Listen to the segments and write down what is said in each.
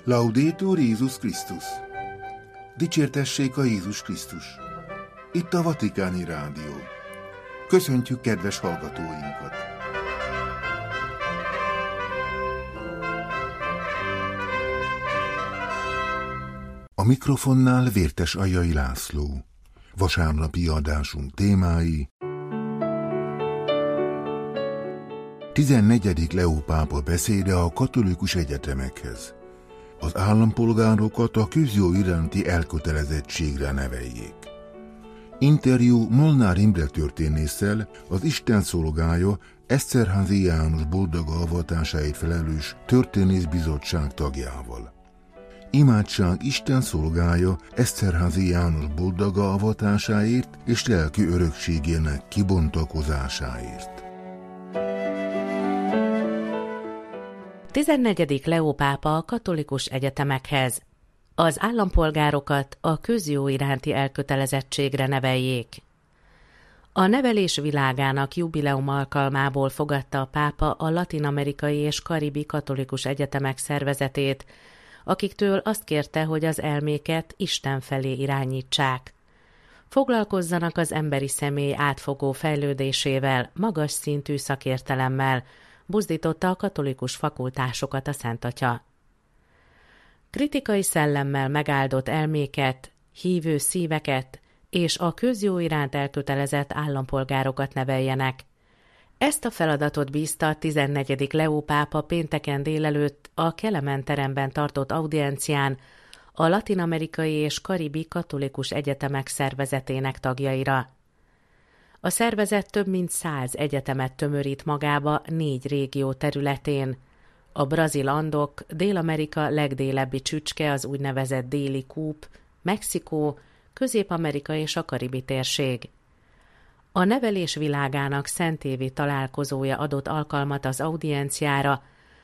Laudetur Jézus Krisztus! Dicsértessék a Jézus Krisztus! Itt a Vatikáni Rádió. Köszöntjük kedves hallgatóinkat! A mikrofonnál Vértes Aljai László. Vasárnapi adásunk témái: 14. Leó pápa beszéde a katolikus egyetemekhez. Az állampolgárokat a közjó iránti elkötelezettségre neveljék. Interjú Molnár Imre történésszel, az Isten szolgája Eszterházy János boldoga avatásáért felelős történészbizottság tagjával. Imádság Isten szolgája Eszterházy János boldoga avatásáért és lelki örökségének kibontakozásáért. 14. Leó pápa a katolikus egyetemekhez. Az állampolgárokat a közjó iránti elkötelezettségre neveljék. A nevelés világának jubileum alkalmából fogadta a pápa a latin-amerikai és karibi katolikus egyetemek szervezetét, akiktől azt kérte, hogy az elméket Isten felé irányítsák. Foglalkozzanak az emberi személy átfogó fejlődésével, magas szintű szakértelemmel, buzdította a katolikus fakultásokat a Szent Atya. Kritikai szellemmel megáldott elméket, hívő szíveket és a közjó iránt elkötelezett állampolgárokat neveljenek. Ezt a feladatot bízta a 14. Leó pápa pénteken délelőtt a Kelemen teremben tartott audiencián a latin-amerikai és karibi katolikus egyetemek szervezetének tagjaira. A szervezet több mint 100 egyetemet tömörít magába 4 régió területén. A brazil Andok, Dél-Amerika legdélebbi csücske, az úgynevezett déli kúp, Mexikó, Közép-Amerika és a karibi térség. A nevelés világának szentévi találkozója adott alkalmat az audienciára.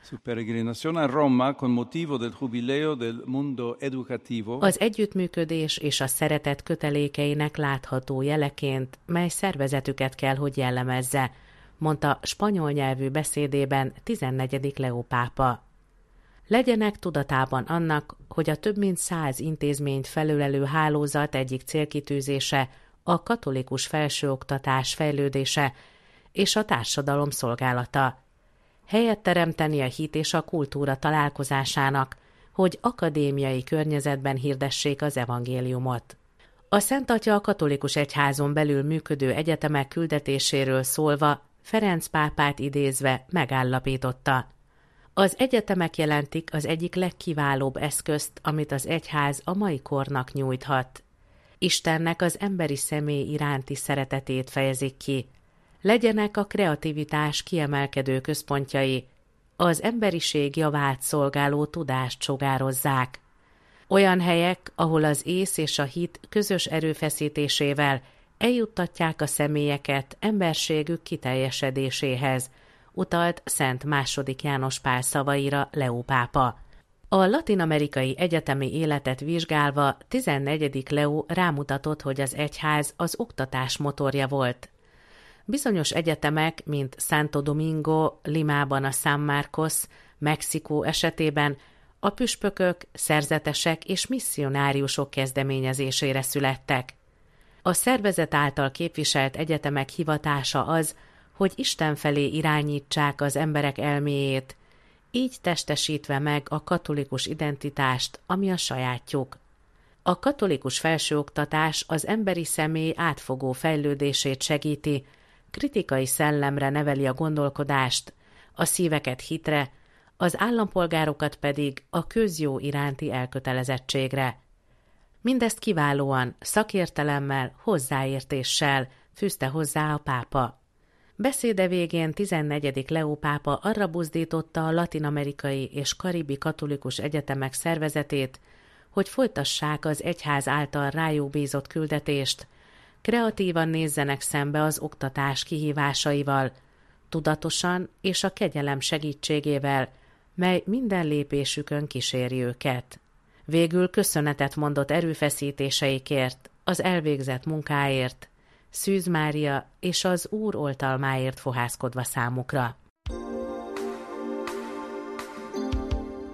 Az együttműködés és a szeretet kötelékeinek látható jeleként, mely szervezetüket kell, hogy jellemezze, mondta spanyol nyelvű beszédében 14. Leó pápa. Legyenek tudatában annak, hogy a több mint 100 intézményt felölelő hálózat egyik célkitűzése a katolikus felsőoktatás fejlődése és a társadalom szolgálata. Helyet teremteni a hit és a kultúra találkozásának, hogy akadémiai környezetben hirdessék az evangéliumot. A Szent Atya a katolikus egyházon belül működő egyetemek küldetéséről szólva, Ferenc pápát idézve megállapította: az egyetemek jelentik az egyik legkiválóbb eszközt, amit az egyház a mai kornak nyújthat. Istennek az emberi személy iránti szeretetét fejezik ki. Legyenek a kreativitás kiemelkedő központjai, az emberiség javát szolgáló tudást sugározzák. Olyan helyek, ahol az ész és a hit közös erőfeszítésével eljuttatják a személyeket emberségük kiteljesedéséhez, utalt Szent II. János Pál szavaira Leó pápa. A latin-amerikai egyetemi életet vizsgálva 14. Leó rámutatott, hogy az egyház az oktatás motorja volt. Bizonyos egyetemek, mint Santo Domingo, Limában a San Marcos, Mexikó esetében a püspökök, szerzetesek és misszionáriusok kezdeményezésére születtek. A szervezet által képviselt egyetemek hivatása az, hogy Isten felé irányítsák az emberek elméjét, így testesítve meg a katolikus identitást, ami a sajátjuk. A katolikus felsőoktatás az emberi személy átfogó fejlődését segíti, kritikai szellemre neveli a gondolkodást, a szíveket hitre, az állampolgárokat pedig a közjó iránti elkötelezettségre. Mindezt kiválóan, szakértelemmel, hozzáértéssel fűzte hozzá a pápa. Beszéde végén 14. Leó pápa arra buzdította a latin-amerikai és karibi katolikus egyetemek szervezetét, hogy folytassák az egyház által rájuk bízott küldetést, kreatívan nézzenek szembe az oktatás kihívásaival, tudatosan és a kegyelem segítségével, mely minden lépésükön kíséri őket. Végül köszönetet mondott erőfeszítéseikért, az elvégzett munkáért, Szűz Mária és az Úr oltalmáért fohászkodva számukra.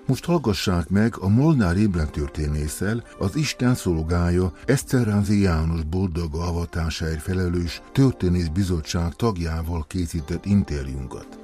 Most hallgassák meg a Molnár Ébren történésszel, az Isten szolgája Esterházy János boldoga avatásáért felelős történészbizottság tagjával készített interjúnkat.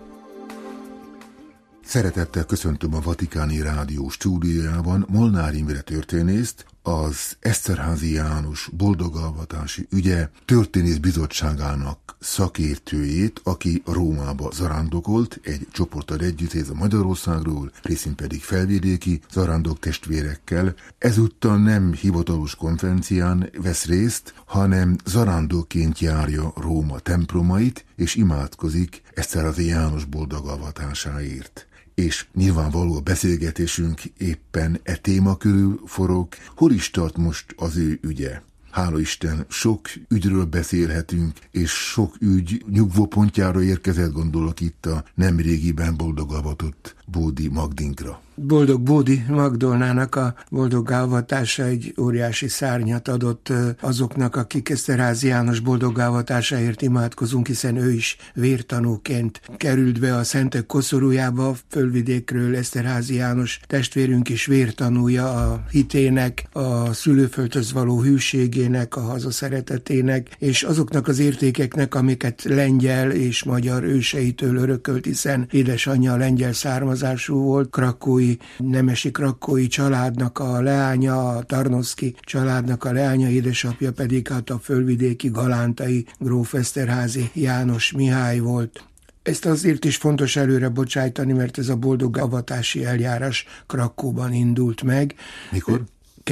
Szeretettel köszöntöm a Vatikáni Rádió stúdiójában Molnár Imre történészt, az Esterházy János boldogavatási ügye történészbizottságának szakértőjét, aki Rómába zarándokolt egy csoporttal együtt, ez a Magyarországról, részint pedig felvidéki zarándok testvérekkel. Ezúttal nem hivatalos konferencián vesz részt, hanem zarándokként járja Róma templomait, és imádkozik Esterházy János boldogavatásáért. És nyilvánvaló a beszélgetésünk éppen e téma körül forog. Hol is tart most az ő ügye? Hála Isten, sok ügyről beszélhetünk, és sok ügy nyugvópontjára érkezett, gondolok itt a nemrégiben boldogavatott Bódi Magdinkra. Boldog Bódi Magdolnának a boldogavatása egy óriási szárnyat adott azoknak, akik Esterházy János boldogavatásáért imádkozunk, hiszen ő is vértanúként került be a szentek koszorújába. Fölvidékről Esterházy János testvérünk is vértanúja a hitének, a szülőföldhöz való hűségének, a hazaszeretetének, és azoknak az értékeknek, amiket lengyel és magyar őseitől örökölt, hiszen édesanyja lengyel származású volt, krakói nemesi krakói családnak a leánya, a Tarnowski családnak a leánya, édesapja pedig hát a fölvidéki galántai gróf Esterházy János Mihály volt. Ezt azért is fontos előre bocsájtani, mert ez a boldogavatási eljárás Krakóban indult meg. Mikor?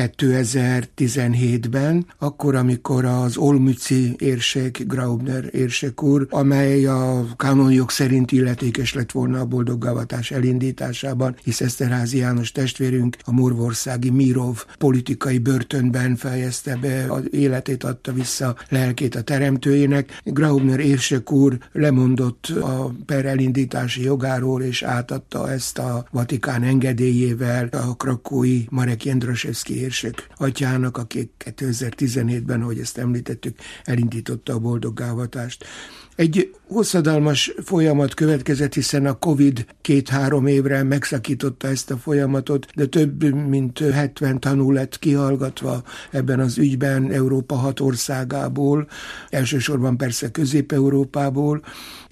2017-ben, akkor, amikor az olmützi érsek, Graubner érsek úr, amely a kánonjog szerint illetékes lett volna a boldoggavatás elindításában, hisz Esterházy János testvérünk a morvországi Mirov politikai börtönben fejezte be az életét, adta vissza lelkét a teremtőjének. Graubner érsek úr lemondott a per elindítási jogáról, és átadta ezt a Vatikán engedélyével a krakói Marek Jędraszewski érsek atyának, aki 2017-ben, ahogy ezt említettük, elindította a boldoggávatást. Egy hosszadalmas folyamat következett, hiszen a Covid 2-3 évre megszakította ezt a folyamatot, de több mint 70 tanú lett kihallgatva ebben az ügyben Európa 6 országából, elsősorban persze Közép-Európából,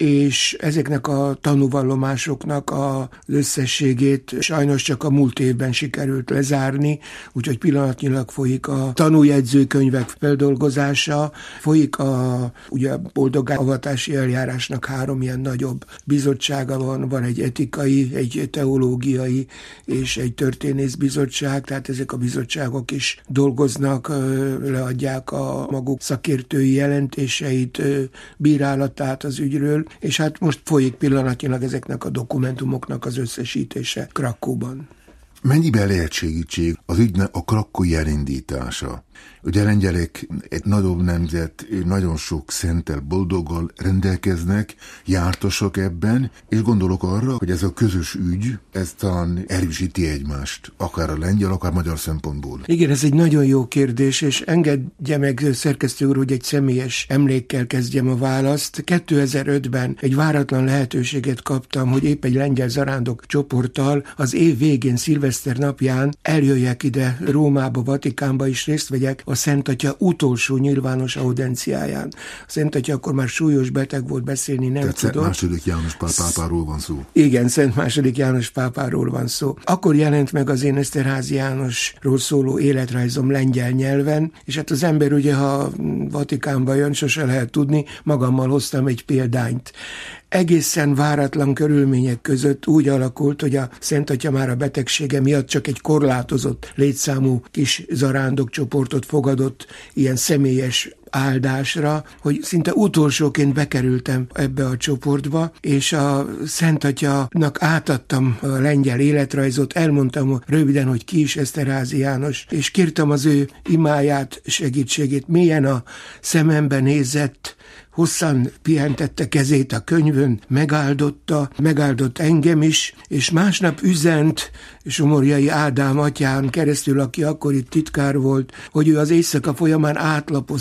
és ezeknek a tanúvallomásoknak az összességét sajnos csak a múlt évben sikerült lezárni, úgyhogy pillanatnyilag folyik a tanújegyzőkönyvek feldolgozása, folyik a boldogavatási eljárásnak 3 ilyen nagyobb bizottsága van egy etikai, egy teológiai és egy történészbizottság, tehát ezek a bizottságok is dolgoznak, leadják a maguk szakértői jelentéseit, bírálatát az ügyről, és hát most folyik pillanatnyilag ezeknek a dokumentumoknak az összesítése Krakóban. Mennyiben lehet segítség az ügynek a krakói elindítása? Ugye a lengyelek egy nagyobb nemzet, nagyon sok szenttel, boldoggal rendelkeznek, jártasok ebben, és gondolok arra, hogy ez a közös ügy, ez talán erősíti egymást, akár a lengyel, akár magyar szempontból. Igen, ez egy nagyon jó kérdés, és engedje meg, szerkesztő úr, hogy egy személyes emlékkel kezdjem a választ. 2005-ben egy váratlan lehetőséget kaptam, hogy épp egy lengyel zarándok csoporttal az év végén, szilveszter napján eljöjjek ide Rómába, Vatikánba, és részt vegyek a Szent Atya utolsó nyilvános audenciáján. A Szent Atya akkor már súlyos beteg volt, beszélni nem tudott. Szent második János pápáról van szó. Igen, Szent második János pápáról van szó. Akkor jelent meg az én Esterházy Jánosról szóló életrajzom lengyel nyelven, és hát az ember ugye, ha Vatikánba jön, sose lehet tudni, magammal hoztam egy példányt. Egészen váratlan körülmények között úgy alakult, hogy a Szent Atya már a betegsége miatt csak egy korlátozott létszámú kis zarándokcsoportot fogadott ilyen személyes áldásra, hogy szinte utolsóként bekerültem ebbe a csoportba, és a Szent Atyanak átadtam a lengyel életrajzot, elmondtam röviden, hogy ki is Esterházy János, és kértem az ő imáját, segítségét, mélyen a szemembe nézett, hosszan pihentette kezét a könyvön, megáldott engem is, és másnap üzent Somorjai Ádám atyán keresztül, aki akkor itt titkár volt, hogy ő az éjszaka folyamán átlapozta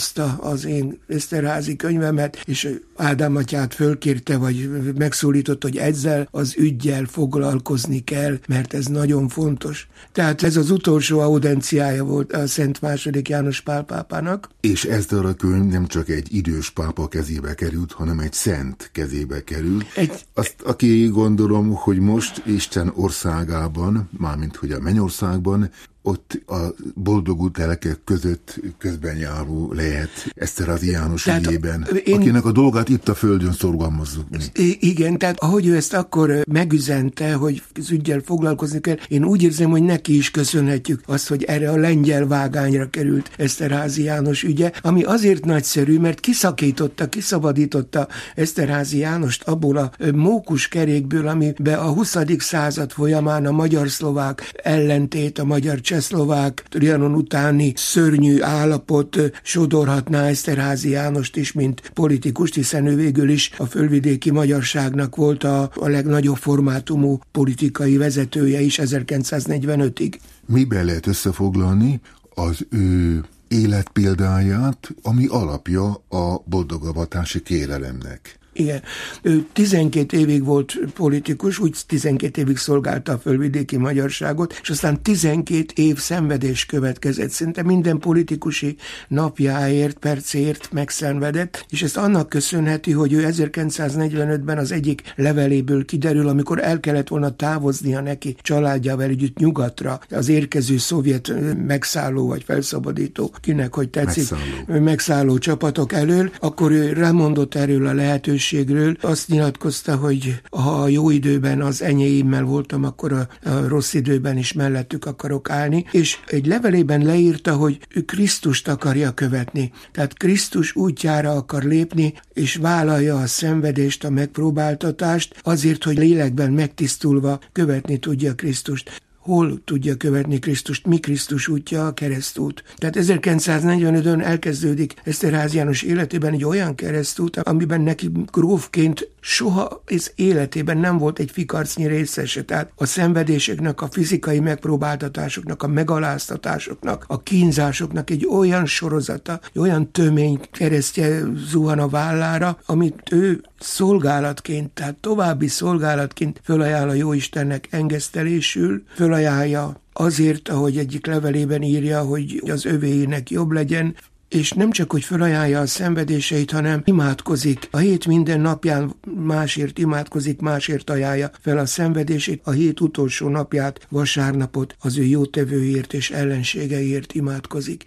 az én Eszterházy könyvemet, és Ádám atyát fölkérte, vagy megszólított, hogy ezzel az üggyel foglalkozni kell, mert ez nagyon fontos. Tehát ez az utolsó audenciája volt a Szent II. János Pál pápának. És ez a könyv nem csak egy idős pápa kezébe került, hanem egy szent kezébe került. Azt, aki gondolom, hogy most Isten országában, mármint hogy a mennyországban, ott a boldogult lelkek között közben járó lehet Eszterházy János ügyében, akinek a dolgát itt a földön szorgalmazzuk. Igen, tehát ahogy ő ezt akkor megüzente, hogy az üggyel foglalkozni kell, én úgy érzem, hogy neki is köszönhetjük azt, hogy erre a lengyel vágányra került Eszterházy János ügye, ami azért nagyszerű, mert kiszabadította Eszterházy Jánost abból a mókus kerékből, amiben a 20. század folyamán a magyar-szlovák ellentét, a magyar-csehszlovák Trianon utáni szörnyű állapot sodorhatná Eszterházy Jánost is, mint politikust, hiszen ő végül is a fölvidéki magyarságnak volt a legnagyobb formátumú politikai vezetője is 1945-ig. Miben lehet összefoglalni az ő életpéldáját, ami alapja a boldogavatási kérelemnek? Igen. Ő 12 évig volt politikus, úgy 12 évig szolgálta a fölvidéki magyarságot, és aztán 12 év szenvedés következett. Szinte minden politikusi napjáért, percért megszenvedett, és ezt annak köszönheti, hogy ő 1945-ben az egyik leveléből kiderül, amikor el kellett volna távoznia neki családjával együtt nyugatra, az érkező szovjet megszálló vagy felszabadító, kinek hogy tetszik, megszálló csapatok elől, akkor ő remondott erről a lehetőségről. Azt nyilatkozta, hogy ha a jó időben az enyéimmel voltam, akkor a rossz időben is mellettük akarok állni, és egy levelében leírta, hogy ő Krisztust akarja követni. Tehát Krisztus útjára akar lépni, és vállalja a szenvedést, a megpróbáltatást, azért, hogy lélekben megtisztulva követni tudja Krisztust. Hol tudja követni Krisztust? Mi Krisztus útja? A keresztút. Tehát 1945-ön elkezdődik Eszterházy János életében egy olyan keresztút, amiben neki grófként soha az életében nem volt egy fikarcnyi részese. Tehát a szenvedéseknek, a fizikai megpróbáltatásoknak, a megaláztatásoknak, a kínzásoknak egy olyan sorozata, egy olyan tömény keresztje zuhan a vállára, amit ő szolgálatként, tehát további szolgálatként fölajánl a Jóistennek engesztelésül, fölajánlja azért, ahogy egyik levelében írja, hogy az övéinek jobb legyen, és nem csak, hogy felajánlja a szenvedéseit, hanem imádkozik. A hét minden napján másért imádkozik, másért ajánlja fel a szenvedését. A hét utolsó napját, vasárnapot az ő jótevőért és ellenségeiért imádkozik.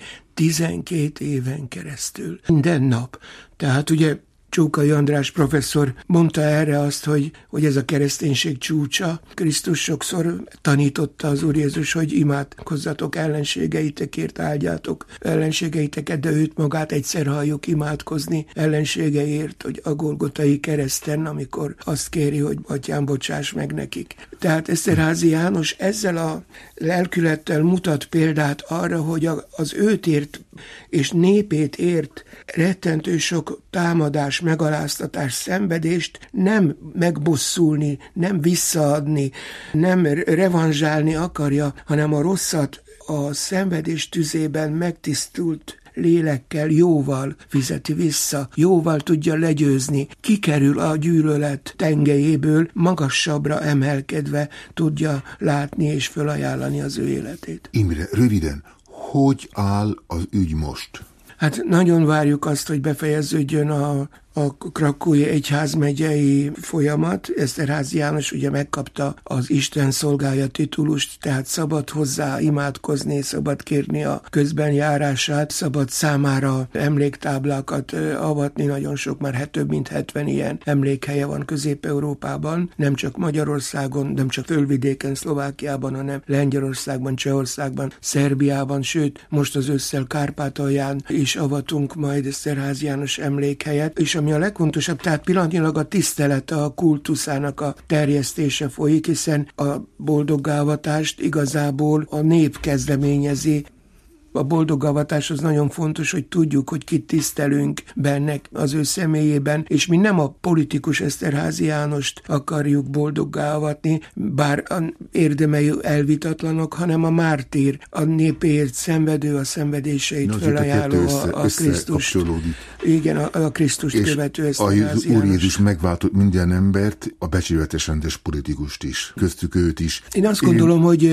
12 éven keresztül. Minden nap. Tehát ugye Csókai András professzor mondta erre azt, hogy ez a kereszténység csúcsa. Krisztus sokszor tanította az Úr Jézus, hogy imádkozzatok ellenségeitekért, áldjátok ellenségeiteket, de őt magát egyszer halljuk imádkozni ellenségeért, hogy a Golgotai kereszten, amikor azt kéri, hogy Atyám, bocsáss meg nekik. Tehát Eszterházy János ezzel a lelkülettel mutat példát arra, hogy az őt ért és népét ért rettentő sok támadás, megaláztatás, szenvedést nem megbosszulni, nem visszaadni, nem revanzsálni akarja, hanem a rosszat a szenvedés tüzében megtisztult lélekkel, jóval fizeti vissza, jóval tudja legyőzni, kikerül a gyűlölet tengelyéből, magasabbra emelkedve tudja látni és fölajánlani az ő életét. Imre, röviden, hogy áll az ügy most? Hát nagyon várjuk azt, hogy befejeződjön a krakói egyházmegyei folyamat. Eszterházy János ugye megkapta az Isten szolgája titulust, tehát szabad hozzá imádkozni, szabad kérni a közbenjárását, szabad számára emléktáblákat avatni, nagyon sok, már több mint 70 ilyen emlékhelye van Közép-Európában, nem csak Magyarországon, nem csak fölvidéken, Szlovákiában, hanem Lengyelországban, Csehországban, Szerbiában, sőt, most az ősszel Kárpátalján is avatunk majd Eszterházy János emlékhelyet, és ami a legfontosabb, tehát pillanatnyilag a tisztelete, a kultuszának a terjesztése folyik, hiszen a boldoggávatást igazából a nép kezdeményezi. A boldogavatás az nagyon fontos, hogy tudjuk, hogy kit tisztelünk benne az ő személyében, és mi nem a politikus Eszterházy Jánost akarjuk boldoggá avatni, bár érdemei elvitatlanok, hanem a mártír, a népéért szenvedő, a szenvedéseit felajánló a Krisztust. Igen, a Krisztust követő Eszterházy János. Úr Jézus megváltott minden embert, a becsületes rendes politikust is, köztük őt is. Én azt gondolom, hogy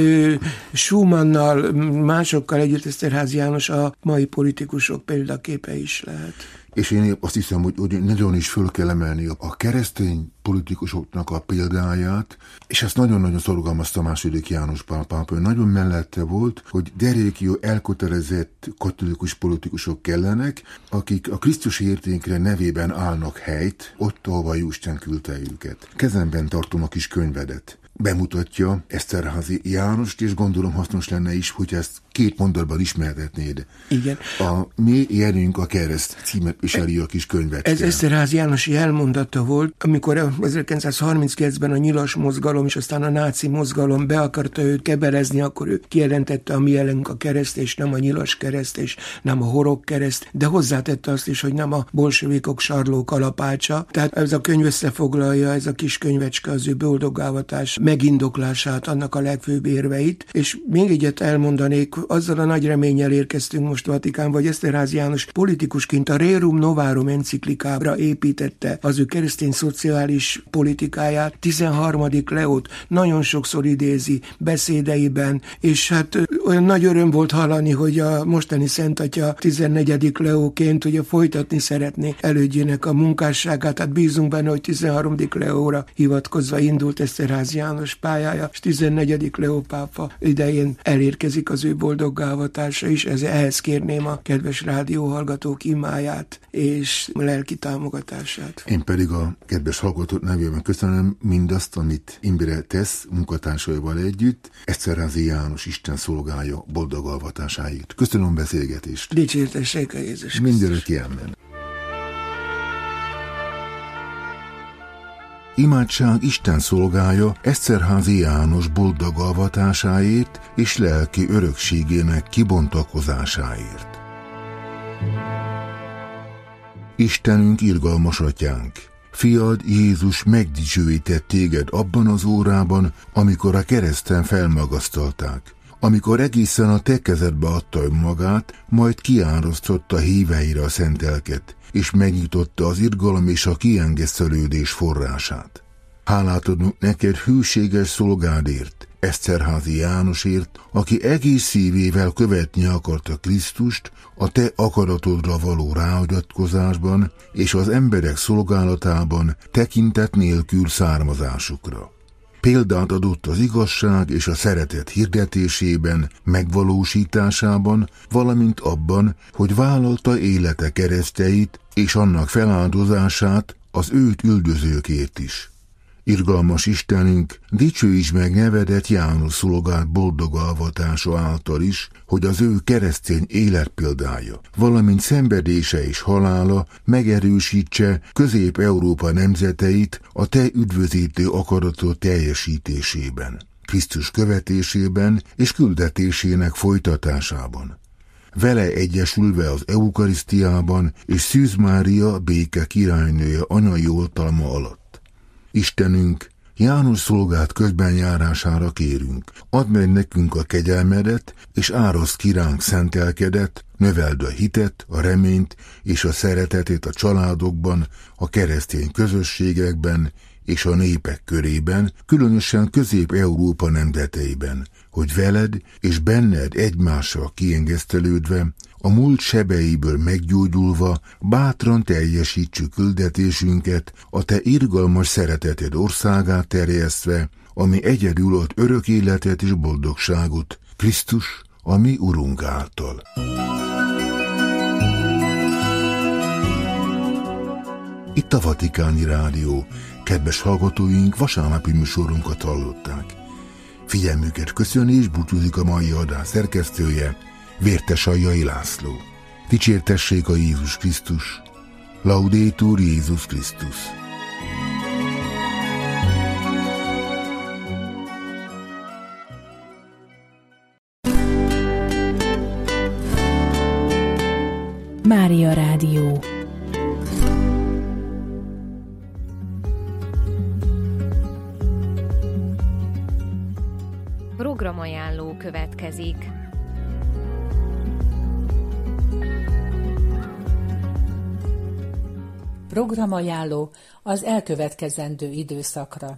Schumannal, másokkal együtt Eszterházy János a mai politikusok példaképe is lehet. És én azt hiszem, hogy nagyon is föl kell emelni a keresztény politikusoknak a példáját, és ezt nagyon-nagyon szorgalmazta második János Pál pápa, hogy nagyon mellette volt, hogy derékjó elkötelezett katolikus politikusok kellenek, akik a Krisztus értékre nevében állnak helyt, ott, ahova Isten küldte őket. Kezemben tartom a kis könyvedet. Bemutatja Eszterházy Jánost, és gondolom hasznos lenne is, hogy ezt 2 mondatban ismertetnéd. Igen. A Mi járjunk a kereszt címet viseli a kis könyvecske. Ez Eszterházy János jelmondata volt, amikor 1939-ben a nyilas mozgalom és aztán a náci mozgalom be akarta őt kebelezni, akkor ő kijelentette, a mi jelünk a kereszt, és nem a nyilas kereszt, és nem a horog kereszt, de hozzátette azt is, hogy nem a bolsevikok sarló kalapácsa. Tehát ez a könyv összefoglalja, ez a kis könyvecske az ő boldogávatás megindoklását, annak a legfőbb érveit, és még egyet elmondanék, azzal a nagy reménnyel érkeztünk most Vatikánba, hogy Eszterházy János politikusként a Rerum Novarum enciklikára építette az ő keresztény szociális politikáját. 13. Leót nagyon sokszor idézi beszédeiben, és hát olyan nagy öröm volt hallani, hogy a mostani Szent Atya 14. Leóként ugye folytatni szeretné elődjének a munkásságát, tehát bízunk benne, hogy 13. Leóra hivatkozva indult Eszterházy János pályája, és 14. Leó pápa idején elérkezik az ő boldoggávatatása is, ehhez kérném a kedves rádióhallgatók imáját és lelki támogatását. Én pedig a kedves hallgatók nevében köszönöm mindazt, amit Imre tesz munkatársaival együtt, Eszterházy János Isten szolgálja boldoggalvatásáért. Köszönöm a beszélgetést. Dicsértessék a Jézus Krisztus. Mindörökké amen. Imádság Isten szolgálja Eszterházy János boldoggalvatásáért és lelki örökségének kibontakozásáért. Istenünk, irgalmas atyánk, fiad Jézus megdicsőített téged abban az órában, amikor a kereszten felmagasztalták, amikor egészen a te kezedbe adta magát, majd kiárasztotta híveire a szent lelket, és megnyitotta az irgalom és a kiengesztelődés forrását. Hálát adunk neked hűséges szolgádért, Eszterházy Jánosért, aki egész szívével követni akarta Krisztust a te akaratodra való ráhagyatkozásban és az emberek szolgálatában tekintet nélkül származásukra. Példát adott az igazság és a szeretet hirdetésében, megvalósításában, valamint abban, hogy vállalta élete keresztjeit és annak feláldozását az őt üldözőkért is. Irgalmas Istenünk, dicsőítsd meg nevedet János szolgált boldoggalvatása által is, hogy az ő keresztény életpéldája, valamint szenvedése és halála megerősítse Közép-Európa nemzeteit a te üdvözítő akaratod teljesítésében, Krisztus követésében és küldetésének folytatásában. Vele egyesülve az eukarisztiában és Szűz Mária béke királynője anyai oltalma alatt. Istenünk, János szolgált közbenjárására kérünk, add meg nekünk a kegyelmedet, és áraszd ki ránk szent lelkedet, növeld a hitet, a reményt és a szeretetet a családokban, a keresztény közösségekben és a népek körében, különösen Közép-Európa nemzeteiben, hogy veled és benned egymással kiengesztelődve, a múlt sebeiből meggyógyulva bátran teljesítsük küldetésünket, a te irgalmas szereteted országát terjesztve, ami egyedül ad örök életet és boldogságot, Krisztus, a mi Urunk által. Itt a Vatikáni Rádió. Kedves hallgatóink, vasárnapi műsorunkat hallották. Figyelmüket köszöni és búcsúzik a mai adás szerkesztője, Vértes Aljai László. Dicsértessék a Jézus Krisztus. Laudetur Jézus Krisztus. Mária Rádió. Programajánló következik. Programajánló az elkövetkezendő időszakra.